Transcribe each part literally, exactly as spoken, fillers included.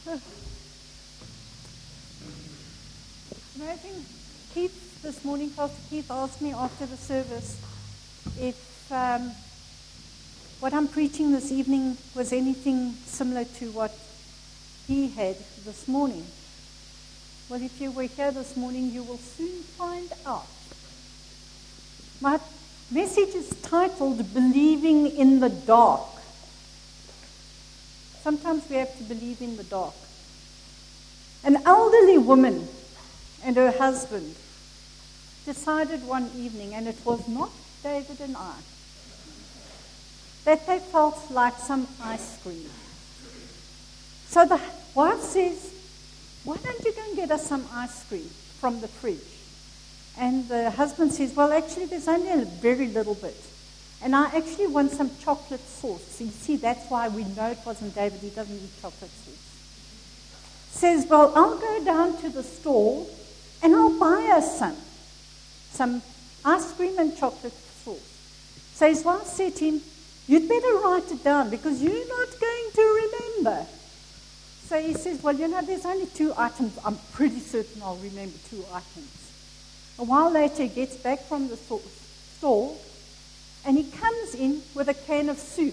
Imagine Keith this morning, Pastor Keith asked me after the service if um, what I'm preaching this evening was anything similar to what he had this morning. Well, if you were here this morning, you will soon find out. My message is titled, Believing in the Dark. Sometimes we have to believe in the dark. An elderly woman and her husband decided one evening, and it was not David and I, that they felt like some ice cream. So the wife says, why don't you go and get us some ice cream from the fridge? And the husband says, well, actually, there's only a very little bit. And I actually want some chocolate sauce. So you see, that's why we know it wasn't David. He doesn't eat chocolate sauce. Says, well, I'll go down to the store and I'll buy us some. Some ice cream and chocolate sauce. So his wife said to him, you'd better write it down because you're not going to remember. So he says, well, you know, there's only two items. I'm pretty certain I'll remember two items. A while later, he gets back from the store, and he comes in with a can of soup.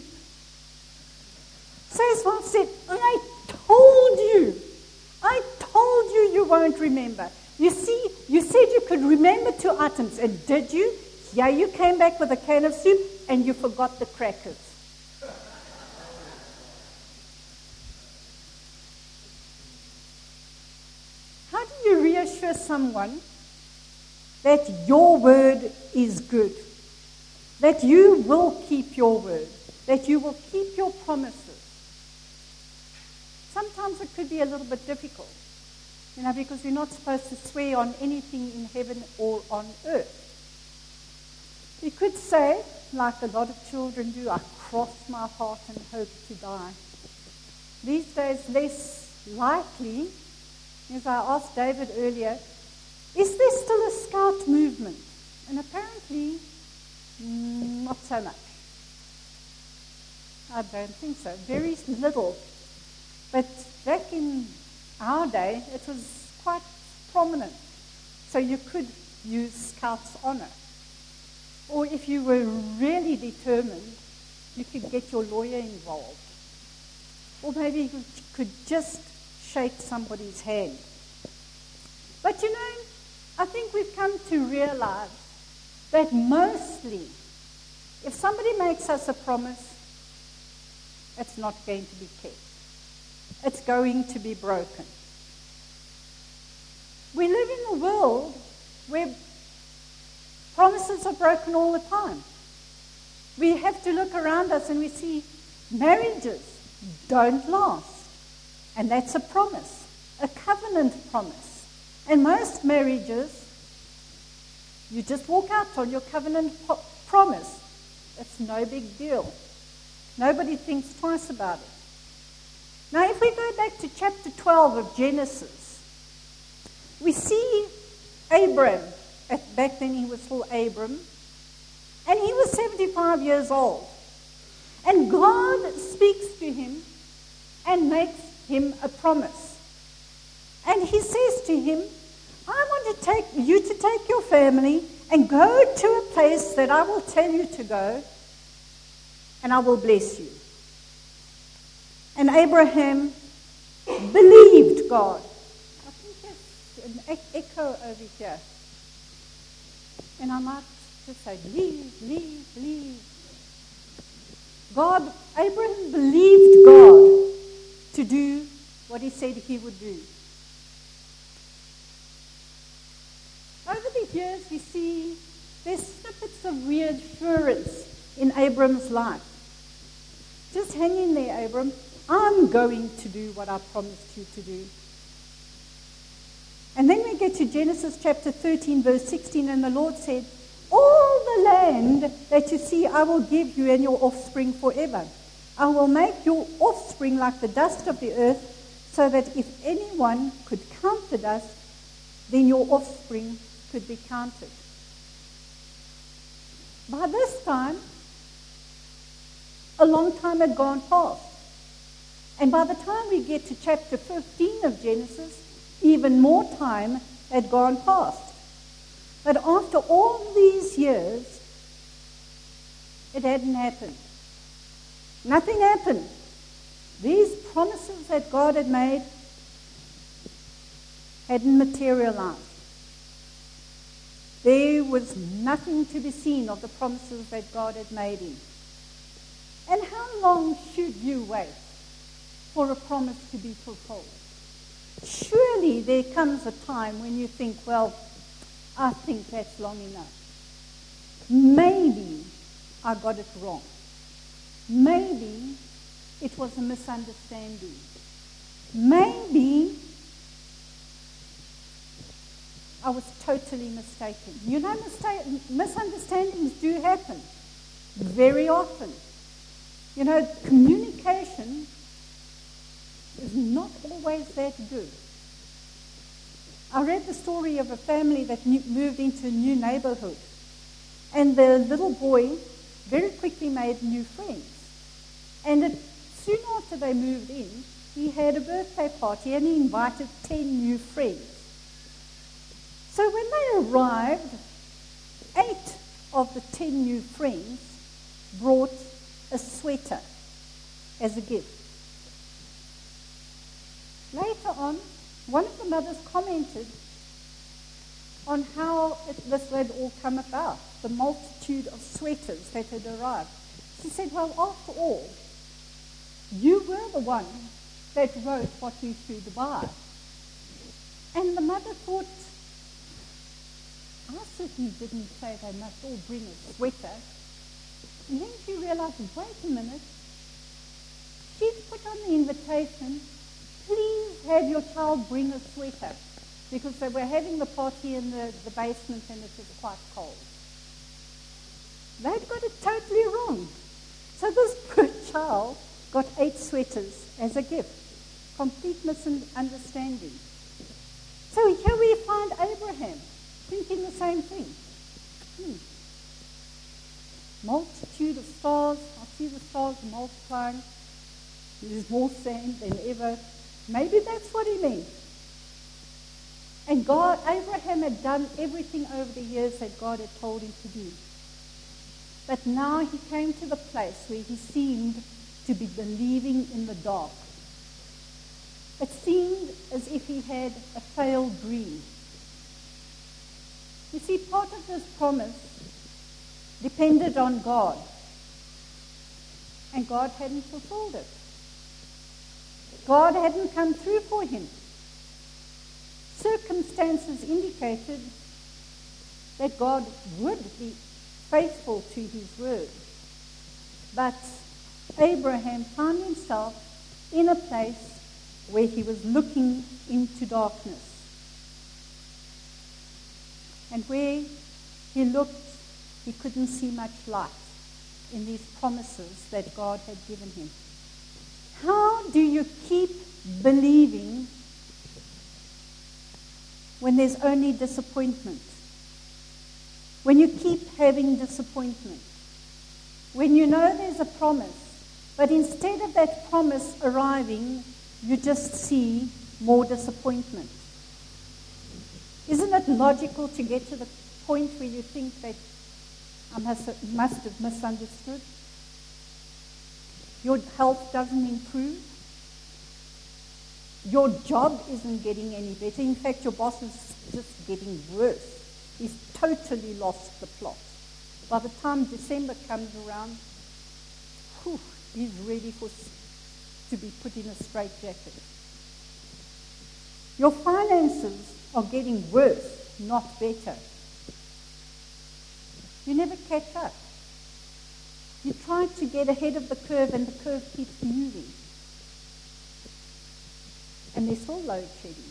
So his wife said, I told you. I told you you won't remember. You see, you said you could remember two items, and did you? Yeah, you came back with a can of soup, and you forgot the crackers. How do you reassure someone that your word is good, that you will keep your word, that you will keep your promises? Sometimes it could be a little bit difficult, you know, because we're not supposed to swear on anything in heaven or on earth. You could say, like a lot of children do, I cross my heart and hope to die. These days, less likely, as I asked David earlier, is there still a scout movement? And apparently, not so much. I don't think so. Very little. But back in our day, it was quite prominent. So you could use Scouts honor. Or if you were really determined, you could get your lawyer involved. Or maybe you could just shake somebody's hand. But you know, I think we've come to realize that mostly, if somebody makes us a promise, it's not going to be kept. It's going to be broken. We live in a world where promises are broken all the time. We have to look around us and we see marriages don't last. And that's a promise, a covenant promise. And most marriages, you just walk out on your covenant po- promise. It's no big deal. Nobody thinks twice about it. Now, if we go back to chapter twelve of Genesis, we see Abram. At, back then he was still Abram. And he was seventy-five years old. And God speaks to him and makes him a promise. And he says to him, I want to take you to take your family and go to a place that I will tell you to go, and I will bless you. And Abraham believed God. I think there's an echo over here. And I might just say, believe, believe, believe. God, Abraham believed God to do what he said he would do. Over the years, we see there's snippets of reassurance in Abram's life. Just hang in there, Abram. I'm going to do what I promised you to do. And then we get to Genesis chapter thirteen, verse sixteen, and the Lord said, all the land that you see I will give you and your offspring forever. I will make your offspring like the dust of the earth, so that if anyone could count the dust, then your offspring could be counted. By this time, a long time had gone past. And by the time we get to chapter fifteen of Genesis, even more time had gone past. But after all these years, it hadn't happened. Nothing happened. These promises that God had made hadn't materialized. There was nothing to be seen of the promises that God had made him. And how long should you wait for a promise to be fulfilled? Surely there comes a time when you think, well, I think that's long enough. Maybe I got it wrong. Maybe it was a misunderstanding. Maybe I was totally mistaken. You know, mista- misunderstandings do happen very often. You know, communication is not always that good. I read the story of a family that new, moved into a new neighborhood, and the little boy very quickly made new friends. And it, soon after they moved in, he had a birthday party and he invited ten new friends. So when they arrived, eight of the ten new friends brought a sweater as a gift. Later on, one of the mothers commented on how it, this had all come about, the multitude of sweaters that had arrived. She said, well, after all, you were the one that wrote what we should buy. And the mother thought, I certainly didn't say they must all bring a sweater. And then she realized, wait a minute, she's put on the invitation, please have your child bring a sweater, because they were having the party in the, the basement and it was quite cold. They'd got it totally wrong. So this poor child got eight sweaters as a gift. Complete misunderstanding. So here we find Abraham thinking the same thing. Hmm. Multitude of stars. I see the stars multiplying. There's more sand than ever. Maybe that's what he meant. And God, Abraham had done everything over the years that God had told him to do. But now he came to the place where he seemed to be believing in the dark. It seemed as if he had a failed dream. You see, part of this promise depended on God. And God hadn't fulfilled it. God hadn't come through for him. Circumstances indicated that God would be faithful to his word. But Abraham found himself in a place where he was looking into darkness. And where he looked, he couldn't see much light in these promises that God had given him. How do you keep believing when there's only disappointment? When you keep having disappointment? When you know there's a promise, but instead of that promise arriving, you just see more disappointment. Isn't it logical to get to the point where you think that I must, must have misunderstood? Your health doesn't improve. Your job isn't getting any better. In fact, your boss is just getting worse. He's totally lost the plot. By the time December comes around, whew, he's ready for to be put in a straitjacket. Your finances are getting worse, not better. You never catch up. You try to get ahead of the curve and the curve keeps moving. And there's still load shedding.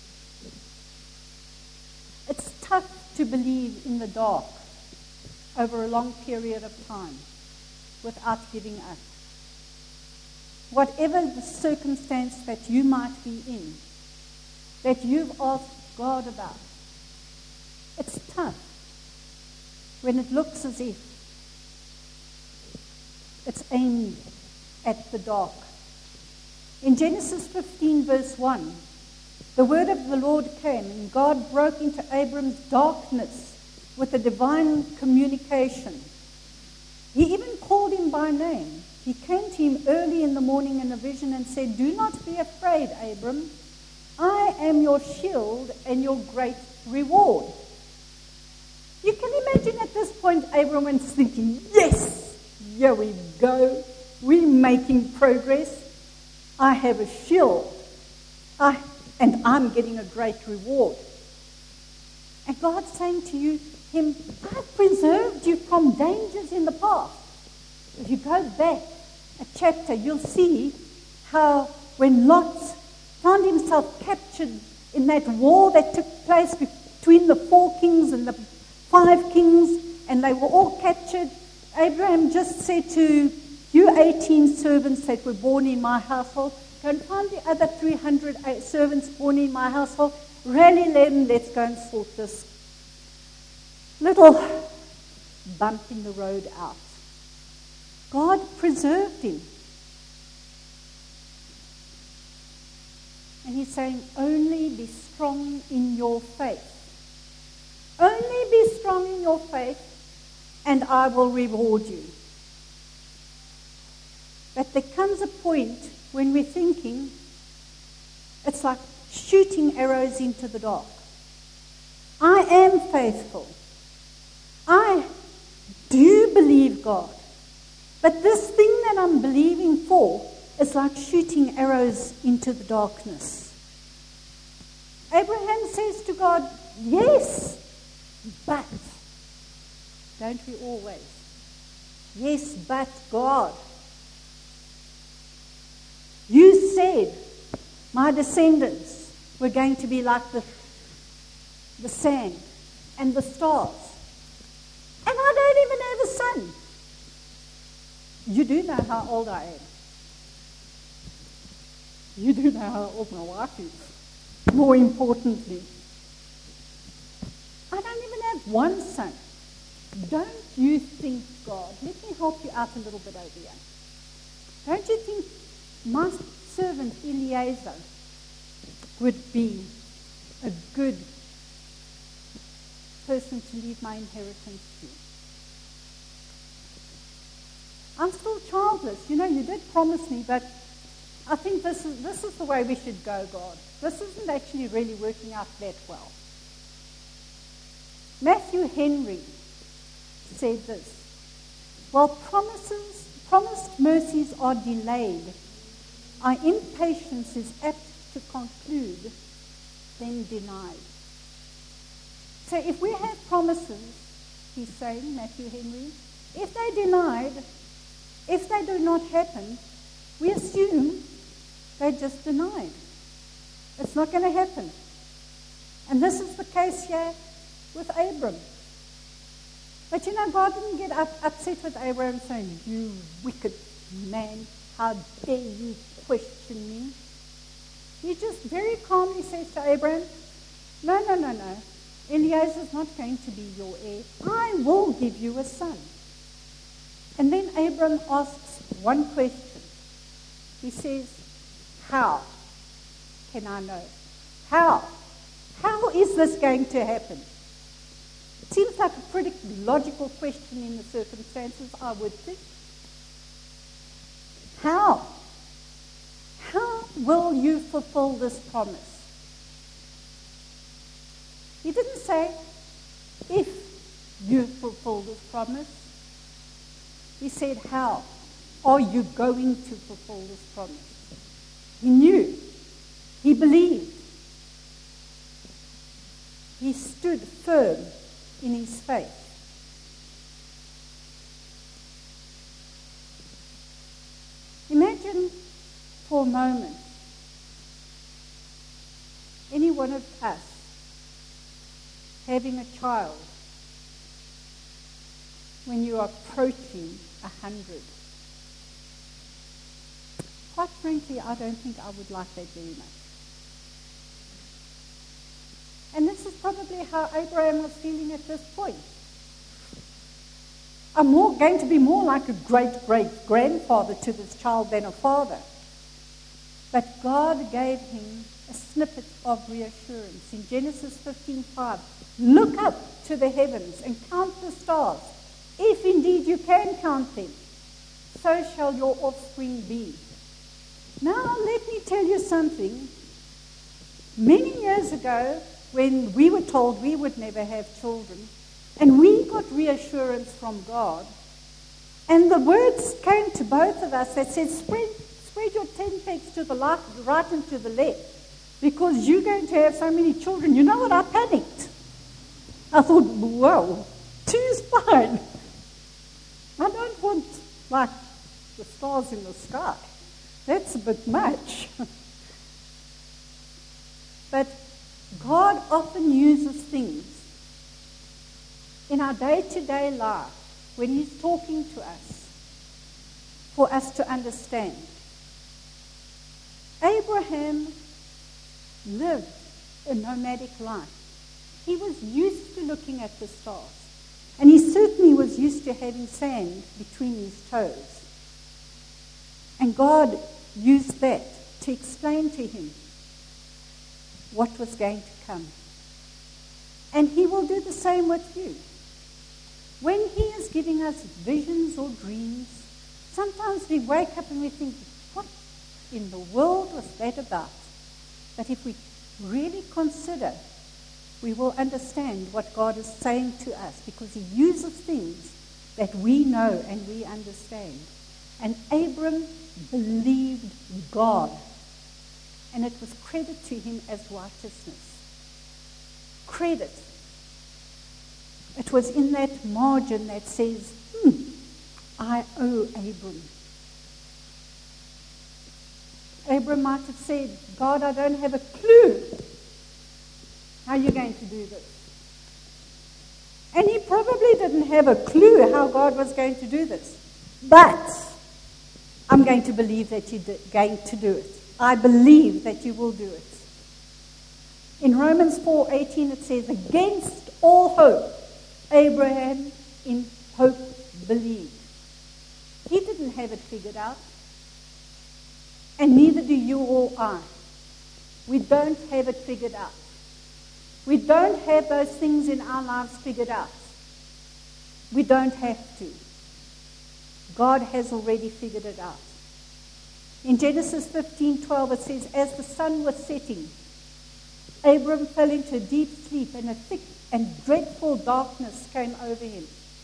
It's tough to believe in the dark over a long period of time without giving up. Whatever the circumstance that you might be in, that you've asked God about, it's tough when it looks as if it's aimed at the dark. In Genesis fifteen, verse one, the word of the Lord came, and God broke into Abram's darkness with a divine communication. He even called him by name. He came to him early in the morning in a vision and said, "Do not be afraid, Abram. I am your shield and your great reward." You can imagine at this point Abram was thinking, yes, here we go. We're making progress. I have a shield. I, and I'm getting a great reward. And God's saying to you, him, I've preserved you from dangers in the past. If you go back a chapter, you'll see how when Lot found himself captured in that war that took place between the four kings and the five kings, and they were all captured, Abraham just said to you eighteen servants that were born in my household, go and find the other three hundred servants born in my household, rally them, let's go and sort this little bump in the road out. God preserved him. And he's saying, only be strong in your faith. Only be strong in your faith, and I will reward you. But there comes a point when we're thinking, it's like shooting arrows into the dark. I am faithful. I do believe God. But this thing that I'm believing for is like shooting arrows into the darkness. Abraham says to God, yes, but. Don't we always? Yes, but God. You said my descendants were going to be like the, the sand and the stars. And I don't even have a son. You do know how old I am. You do know how old my wife is. More importantly, I don't even have one son. Don't you think, God, let me help you out a little bit over here. Don't you think my servant Eliezer would be a good person to leave my inheritance to? I'm still childless. You know, you did promise me, but I think this is this is the way we should go, God. This isn't actually really working out that well. Matthew Henry said this: while promises, promised mercies are delayed, our impatience is apt to conclude, then denied. So if we have promises, he's saying, Matthew Henry, if they're denied, if they do not happen, we assume they're just denied. It's not going to happen. And this is the case here with Abram. But you know, God didn't get up, upset with Abram saying, you wicked man, how dare you question me? He just very calmly says to Abram, no, no, no, no. Eliezer's not going to be your heir. I will give you a son. And then Abram asks one question. He says, how can I know? How? How is this going to happen? It seems like a pretty logical question in the circumstances, I would think. How? How will you fulfill this promise? He didn't say, if you fulfill this promise. He said, how are you going to fulfill this promise? He knew. He believed. He stood firm in his faith. Imagine for a moment any one of us having a child when you are approaching a hundred. Quite frankly, I don't think I would like that very much. And this is probably how Abraham was feeling at this point. I'm more going to be more like a great-great-grandfather to this child than a father. But God gave him a snippet of reassurance. In Genesis fifteen five, look up to the heavens and count the stars. If indeed you can count them, so shall your offspring be. Now let me tell you something. Many years ago, when we were told we would never have children, and we got reassurance from God, and the words came to both of us that said, spread, spread your tent pegs to the left, right and to the left, because you're going to have so many children. You know what? I panicked. I thought, whoa, two's fine. I don't want, like, the stars in the sky. That's a bit much. But God often uses things in our day-to-day life when He's talking to us for us to understand. Abraham lived a nomadic life. He was used to looking at the stars. And he certainly was used to having sand between his toes. And God used that to explain to him what was going to come. And He will do the same with you. When He is giving us visions or dreams, sometimes we wake up and we think, what in the world was that about? But if we really consider, we will understand what God is saying to us, because He uses things that we know and we understand. And Abram believed God, and it was credited to him as righteousness. Credit. It was in that margin that says, hmm, I owe Abram. Abram might have said, God, I don't have a clue how you're going to do this. And he probably didn't have a clue how God was going to do this. But I'm going to believe that you're going to do it. I believe that you will do it. In Romans four eighteen it says, against all hope, Abraham in hope believed. He didn't have it figured out. And neither do you or I. We don't have it figured out. We don't have those things in our lives figured out. We don't have to. God has already figured it out. In Genesis fifteen twelve it says, as the sun was setting, Abram fell into a deep sleep, and a thick and dreadful darkness came over him.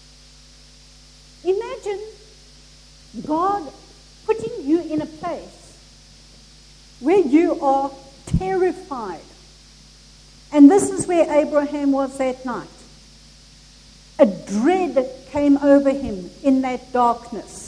Imagine God putting you in a place where you are terrified. And this is where Abraham was that night. A dread came over him in that darkness.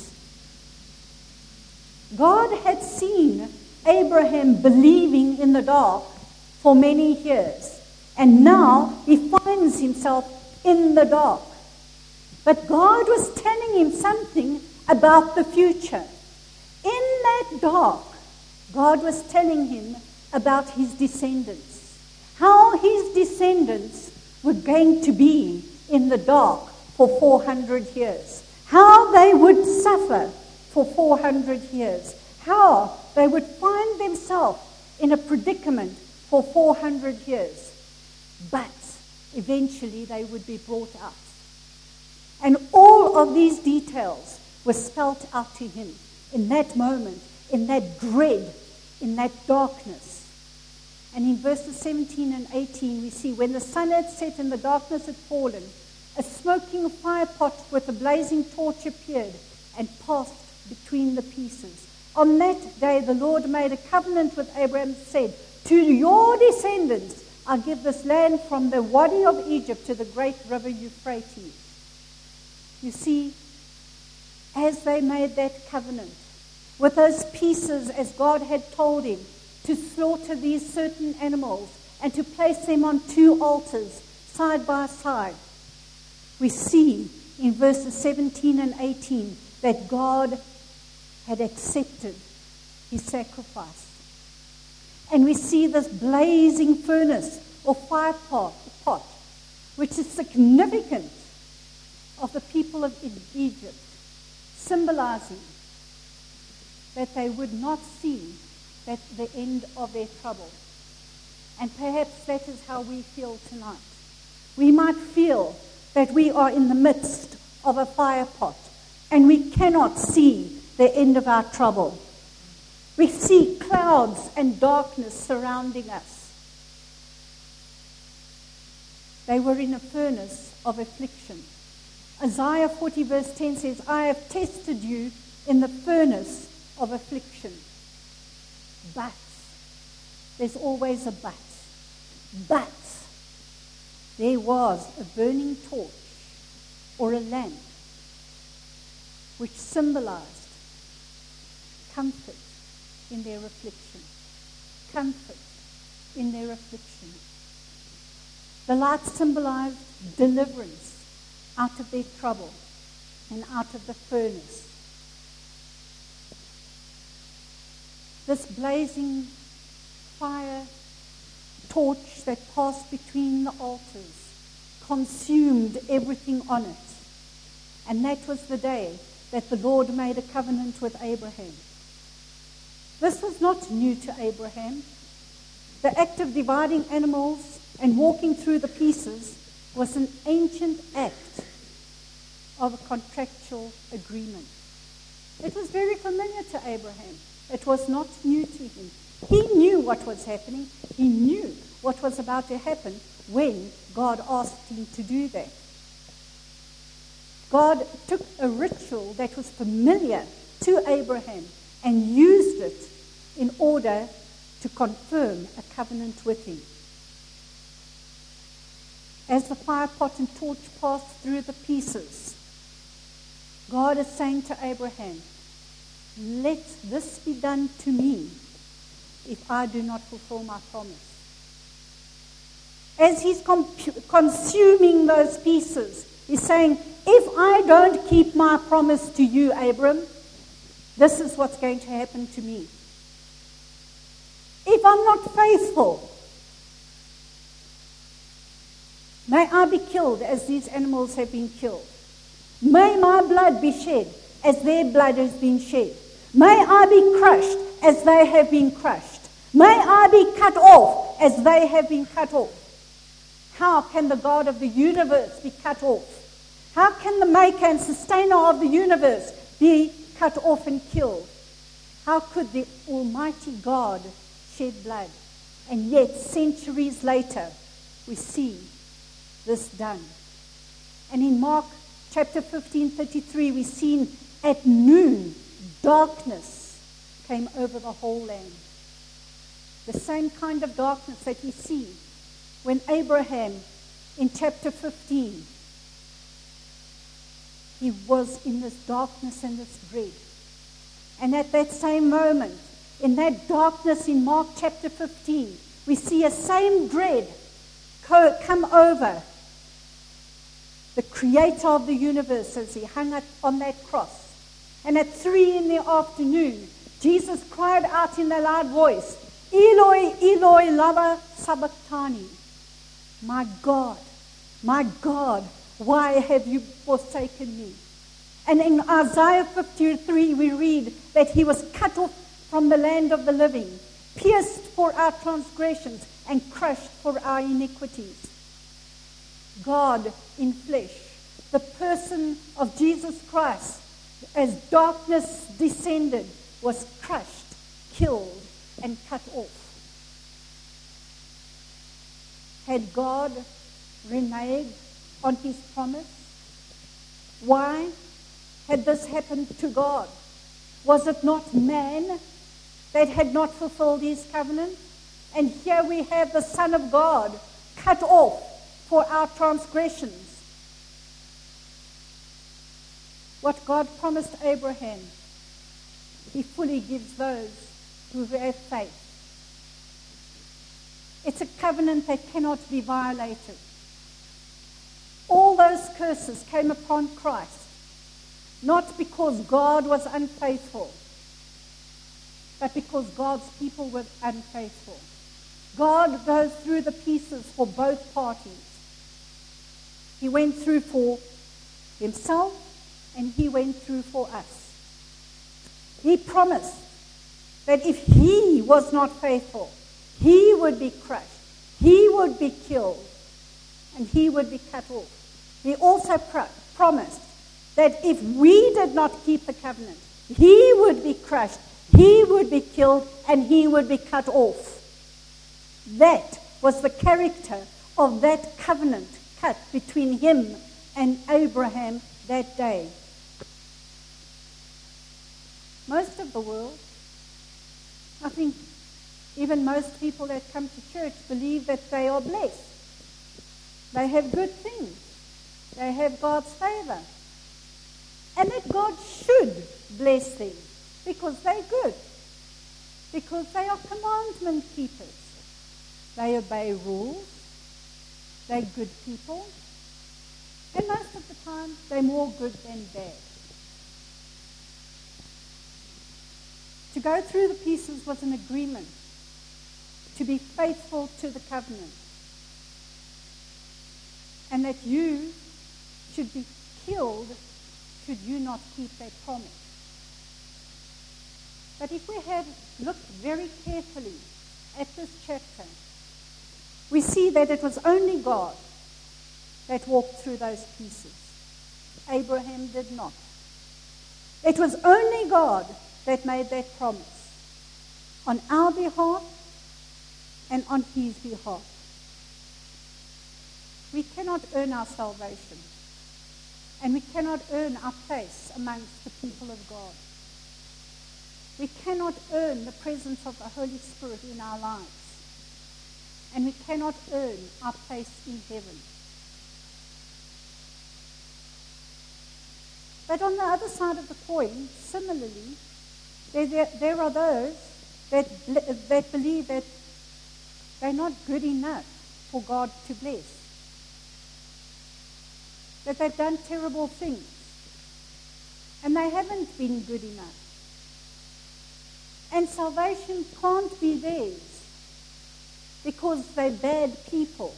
God had seen Abraham believing in the dark for many years. And now he finds himself in the dark. But God was telling him something about the future. In that dark, God was telling him about his descendants. How his descendants were going to be in the dark for four hundred years. How they would suffer for four hundred years. How they would find themselves in a predicament for four hundred years. But eventually they would be brought out. And all of these details were spelt out to him in that moment, in that dread, in that darkness. And in verses seventeen and eighteen we see, when the sun had set and the darkness had fallen, a smoking fire pot with a blazing torch appeared and passed between the pieces. On that day the Lord made a covenant with Abraham and said, to your descendants I give this land from the Wadi of Egypt to the great river Euphrates. You see, as they made that covenant, with those pieces, as God had told him, to slaughter these certain animals and to place them on two altars side by side, we see in verses seventeen and eighteen that God had accepted his sacrifice. And we see this blazing furnace or fire pot, pot which is significant of the people of Egypt, symbolizing that they would not see that the end of their trouble. And perhaps that is how we feel tonight. We might feel that we are in the midst of a fire pot and we cannot see the end of our trouble. We see clouds and darkness surrounding us. They were in a furnace of affliction. Isaiah forty verse ten says, I have tested you in the furnace of affliction. But, there's always a but. But, there was a burning torch or a lamp which symbolized comfort in their affliction. Comfort in their affliction. The light symbolized deliverance out of their trouble and out of the furnace. This blazing fire torch that passed between the altars consumed everything on it. And that was the day that the Lord made a covenant with Abraham. This was not new to Abraham. The act of dividing animals and walking through the pieces was an ancient act of a contractual agreement. It was very familiar to Abraham. It was not new to him. He knew what was happening. He knew what was about to happen when God asked him to do that. God took a ritual that was familiar to Abraham and used it in order to confirm a covenant with him. As the fire pot and torch passed through the pieces, God is saying to Abraham, let this be done to me if I do not fulfill my promise. As he's compu- consuming those pieces, he's saying, if I don't keep my promise to you, Abram, this is what's going to happen to me. If I'm not faithful, may I be killed as these animals have been killed. May my blood be shed as their blood has been shed. May I be crushed as they have been crushed. May I be cut off as they have been cut off. How can the God of the universe be cut off? How can the maker and sustainer of the universe be cut off and killed? How could the Almighty God shed blood? And yet, centuries later, we see this done. And in Mark chapter fifteen, thirty-three, we seen at noon, darkness came over the whole land. The same kind of darkness that we see when Abraham, in chapter fifteen, he was in this darkness and this dread. And at that same moment, in that darkness in Mark chapter fifteen, we see a same dread come over the creator of the universe as he hung on that cross. And at three in the afternoon, Jesus cried out in a loud voice, Eloi, Eloi, lama sabachthani. My God, my God, why have you forsaken me? And in Isaiah fifty-three, we read that he was cut off from the land of the living, pierced for our transgressions, and crushed for our iniquities. God in flesh, the person of Jesus Christ, as darkness descended, was crushed, killed, and cut off. Had God reneged on his promise? Why had this happened to God? Was it not man that had not fulfilled his covenant? And here we have the Son of God cut off for our transgressions. What God promised Abraham, he fully gives those who have faith. It's a covenant that cannot be violated. All those curses came upon Christ, not because God was unfaithful, but because God's people were unfaithful. God goes through the pieces for both parties. He went through for himself, and he went through for us. He promised that if he was not faithful, he would be crushed, he would be killed, and he would be cut off. He also pro- promised that if we did not keep the covenant, he would be crushed, he would be killed, and he would be cut off. That was the character of that covenant cut between him and Abraham that day. Most of the world, I think even most people that come to church believe that they are blessed. They have good things. They have God's favor. And that God should bless them because they're good. Because they are commandment keepers. They obey rules. They're good people. And most of the time, they're more good than bad. To go through the pieces was an agreement to be faithful to the covenant. And that you should be killed should you not keep that promise. But if we had looked very carefully at this chapter, we see that it was only God that walked through those pieces. Abraham did not. It was only God that made that promise on our behalf and on his behalf. We cannot earn our salvation, and we cannot earn our place amongst the people of God. We cannot earn the presence of the Holy Spirit in our lives, and we cannot earn our place in heaven. But on the other side of the coin, similarly, there, there, there are those that, that believe that they're not good enough for God to bless. That they've done terrible things. And they haven't been good enough. And salvation can't be theirs because they're bad people.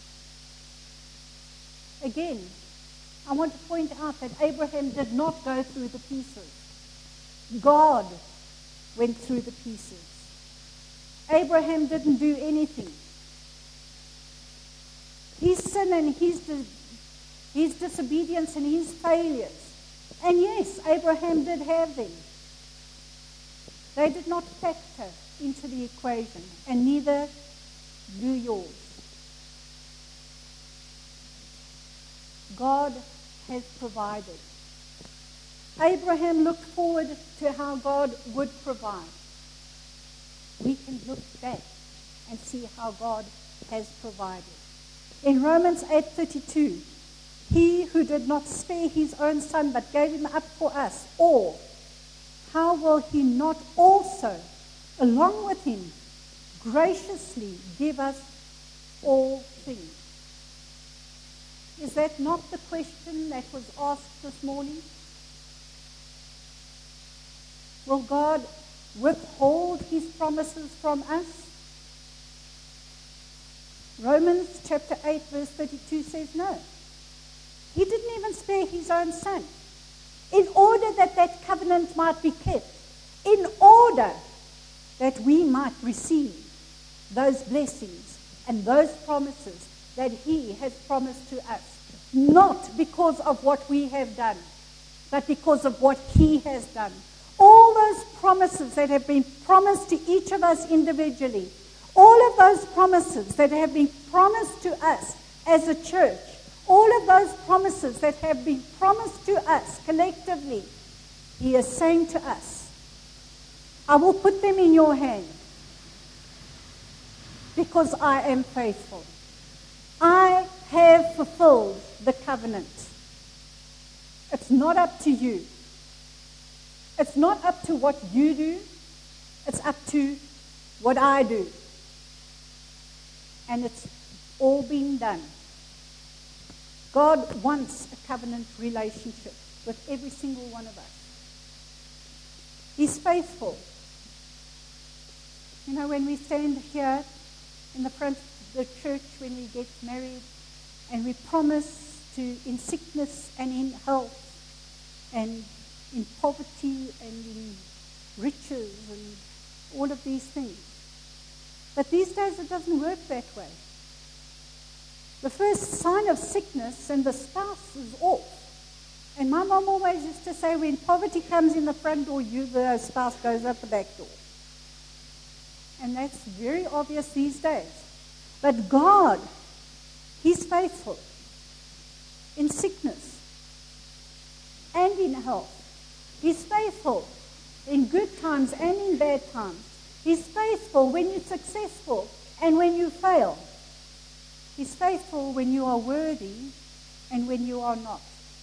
Again, I want to point out that Abraham did not go through the pieces. God went through the pieces. Abraham didn't do anything. His sin and his, his disobedience and his failures. And yes, Abraham did have them. They did not factor into the equation, and neither do yours. God has provided. Abraham looked forward to how God would provide. We can look back and see how God has provided. In Romans eight thirty-two, he who did not spare his own son but gave him up for us all, how will he not also, along with him, graciously give us all things? Is that not the question that was asked this morning? Will God withhold his promises from us? Romans chapter eight verse thirty-two says no. He didn't even spare his own son in order that that covenant might be kept, in order that we might receive those blessings and those promises that he has promised to us, not because of what we have done, but because of what he has done. All those promises that have been promised to each of us individually, all of those promises that have been promised to us as a church, all of those promises that have been promised to us collectively, he is saying to us, I will put them in your hand because I am faithful. I have fulfilled the covenant. It's not up to you. It's not up to what you do. It's up to what I do. And it's all been done. God wants a covenant relationship with every single one of us. He's faithful. You know, when we stand here in the front of the church when we get married and we promise to, in sickness and in health and in poverty and in riches and all of these things. But these days it doesn't work that way. The first sign of sickness and the spouse is off. And my mom always used to say, when poverty comes in the front door, you, the spouse goes out the back door. And that's very obvious these days. But God, He's faithful in sickness and in health. He's faithful in good times and in bad times. He's faithful when you're successful and when you fail. He's faithful when you are worthy and when you are not.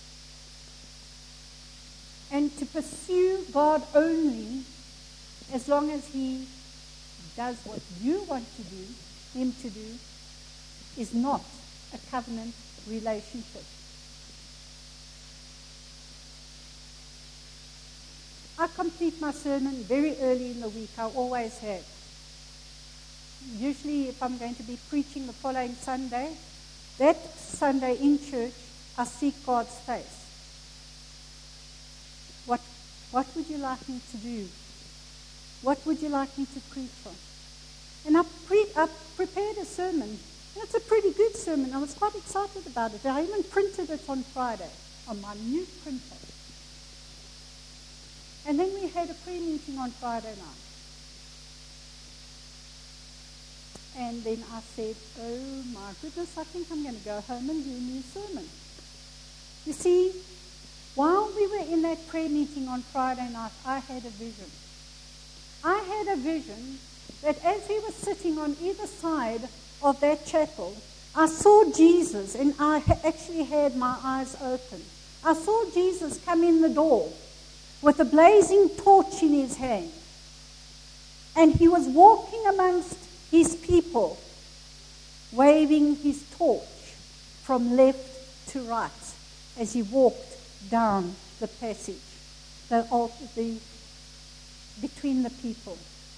And to pursue God only as long as He does what you want to do, Him to do, is not a covenant relationship. I complete my sermon very early in the week. I always have. Usually if I'm going to be preaching the following Sunday, that Sunday in church, I seek God's face. What, what would you like me to do? What would you like me to preach on? And I, pre- I prepared a sermon. And it's a pretty good sermon. I was quite excited about it. I even printed it on Friday on my new printer. And then we had a prayer meeting on Friday night. And then I said, oh my goodness, I think I'm going to go home and do a new sermon. You see, while we were in that prayer meeting on Friday night, I had a vision. I had a vision that as we were sitting on either side of that chapel, I saw Jesus, and I actually had my eyes open. I saw Jesus come in the door with a blazing torch in his hand. And he was walking amongst his people, waving his torch from left to right as he walked down the passage, the, the between the people.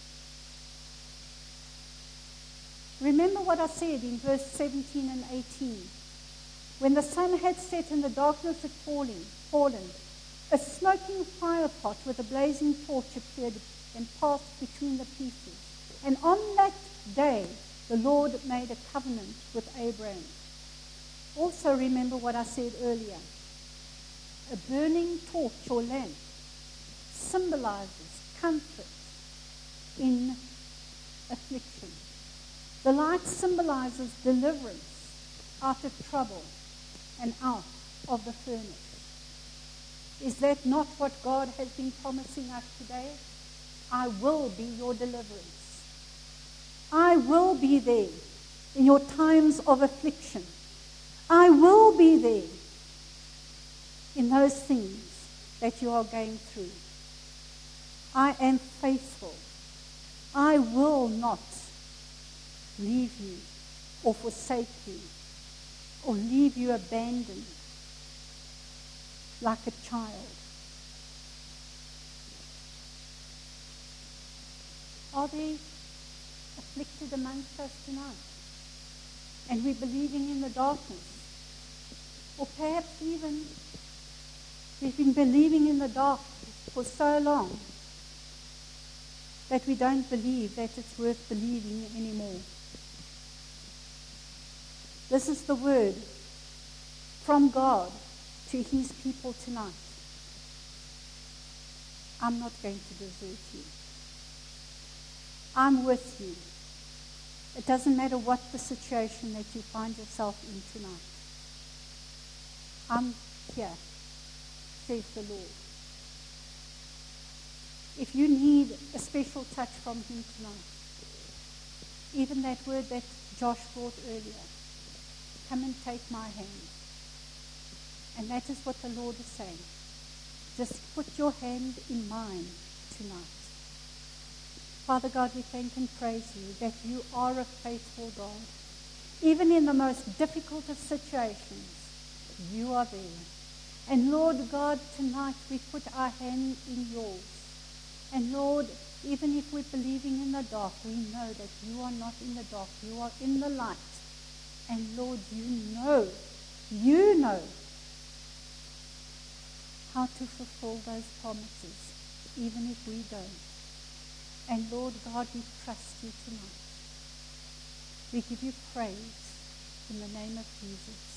Remember what I said in verse seventeen and eighteen. When the sun had set and the darkness had fallen, fallen, a smoking fire pot with a blazing torch appeared and passed between the pieces. And on that day, the Lord made a covenant with Abraham. Also remember what I said earlier. A burning torch or lamp symbolizes comfort in affliction. The light symbolizes deliverance out of trouble and out of the furnace. Is that not what God has been promising us today? I will be your deliverance. I will be there in your times of affliction. I will be there in those things that you are going through. I am faithful. I will not leave you or forsake you or leave you abandoned like a child. Are they afflicted amongst us tonight? And we're believing in the darkness. Or perhaps even we've been believing in the dark for so long that we don't believe that it's worth believing anymore. This is the word from God to his people tonight. I'm not going to desert you. I'm with you. It doesn't matter what the situation that you find yourself in tonight. I'm here, says the Lord. If you need a special touch from him tonight, even that word that Josh brought earlier, come and take my hand. And that is what the Lord is saying. Just put your hand in mine tonight. Father God, we thank and praise you that you are a faithful God. Even in the most difficult of situations, you are there. And Lord God, tonight we put our hand in yours. And Lord, even if we're believing in the dark, we know that you are not in the dark. You are in the light. And Lord, you know, you know how to fulfill those promises, even if we don't. And Lord God, we trust you tonight. We give you praise in the name of Jesus.